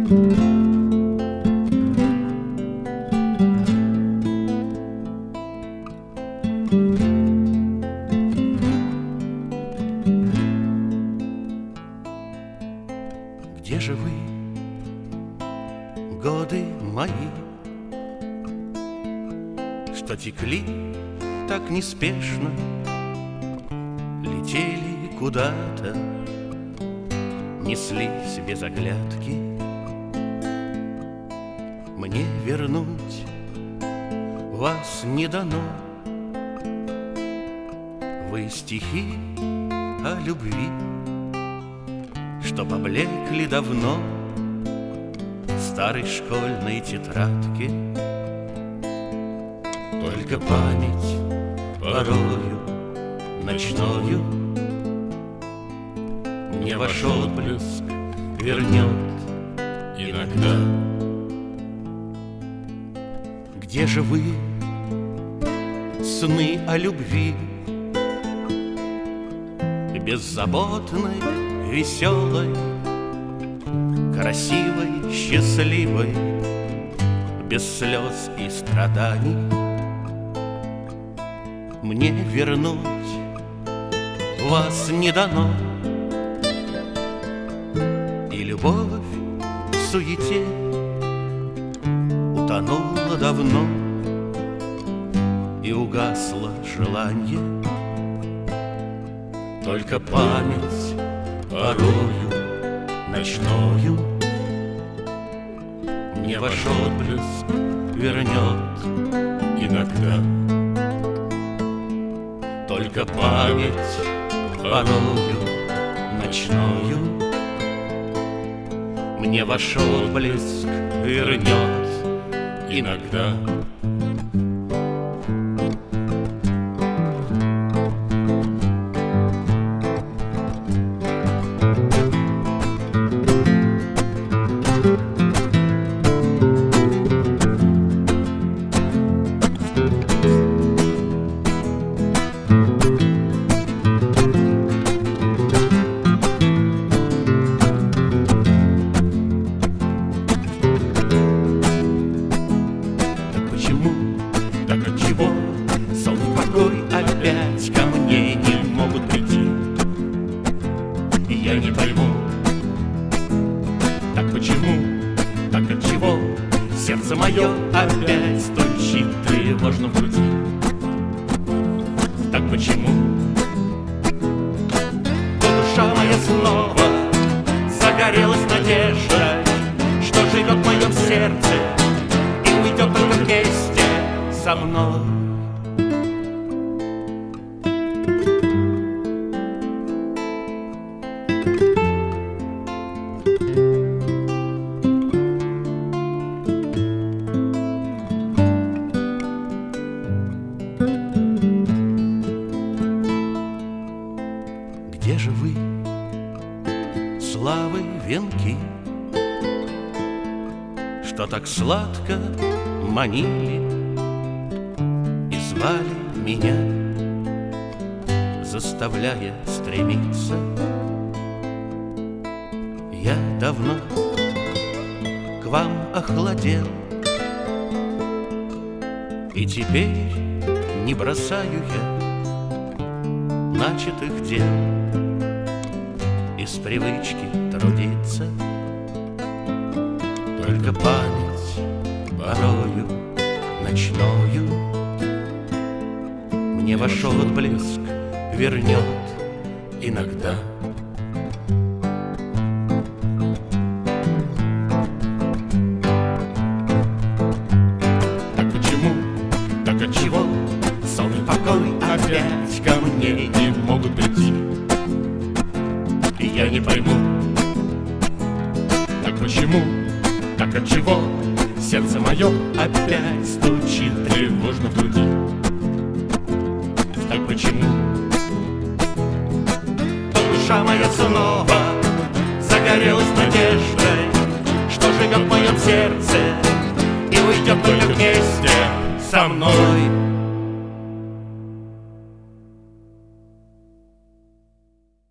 Где же вы, годы мои, что текли так неспешно, летели куда-то, неслись без оглядки? Мне вернуть вас не дано. Вы стихи о любви, что поблекли давно в старой школьной тетрадке. Только память порою ночною мне ваш отблеск вернет иногда. Где же вы, сны о любви, беззаботной, веселой, красивой, счастливой, без слез и страданий? Мне вернуть вас не дано, и любовь в суете утонула давно, и угасло желанье. Только память порою ночною мне ваш отблеск вернет иногда. Только память порою ночною мне ваш отблеск вернет иногда. Так отчего сон и покой опять ко мне не могут прийти? И я не пойму, так почему, так отчего сердце мое опять стучит тревожно в груди? Так почему душа моя снова загорелась надеждой, что живет в моем сердце и уйдет только вместе со мной? Где же вы, славы венки, что так сладко манили и звали меня, заставляя стремиться? Я давно к вам охладел, и теперь не бросаю я начатых дел из привычки трудиться. Только память порою ночною мне ваш отблеск вернет иногда. Так почему, так отчего сон и покой опять ко мне не могут прийти? И я не пойму, так почему, так отчего сердце мое опять стучит тревожно в груди? Так почему душа моя снова загорелась надеждой, что живет в моем сердце и уйдет только вместе со мной?